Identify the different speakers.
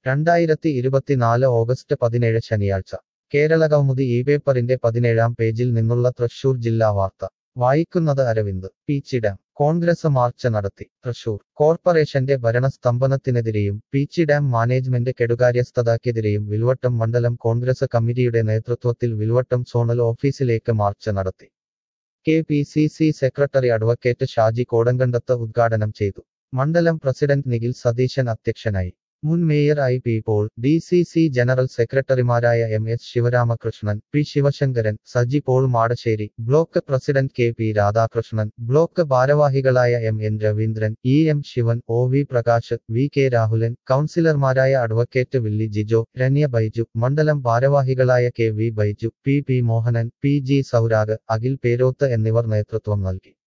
Speaker 1: 2024 August 17 ശനിയാഴ്ച കേരളകൗമുദി ഈ പേപ്പറിന്റെ 17-ാം പേജിൽ നിന്നുള്ള തൃശൂർ ജില്ലാ വാർത്ത വായിക്കുന്നത് അരവിന്ദ്. പീച്ചി ഡാം കോൺഗ്രസ് മാർച്ച് നടത്തി. തൃശൂർ കോർപ്പറേഷന്റെ ഭരണസ്തംഭനത്തിനെതിരെയും പീച്ചി ഡാം മാനേജ്മെന്റ് കെടുകാര്യസ്ഥതയ്ക്കെതിരെയും വിൽവട്ടം മണ്ഡലം കോൺഗ്രസ് കമ്മിറ്റിയുടെ നേതൃത്വത്തിൽ വിൽവട്ടം സോണൽ ഓഫീസിലേക്ക് മാർച്ച് നടത്തി. KPCC secretary advocate Shaji Kodankandath ഉദ്ഘാടനം ചെയ്തു. മണ്ഡലം പ്രസിഡന്റ് നിഖിൽ സതീശൻ അധ്യക്ഷനായി. മുൻ mayor IP Paul, DCC general സെക്രട്ടറിമാരായ MS Sivaramakrishnan, P Sivasankaran, Saji Paul Madassery, block president KP Radhakrishnan, block ഭാരവാഹികളായ MN Raveendran, EM Sivan, OV Prakash, VK Rahulan, കൗൺസിലർമാരായ അഡ്വക്കേറ്റ് വില്ലി ജിജോ, രന്യ ബൈജു, മണ്ഡലം ഭാരവാഹികളായ KV Baiju, PP Mohanan, PG Sourag, Akhil Peroth എന്നിവർ നേതൃത്വം നൽകി.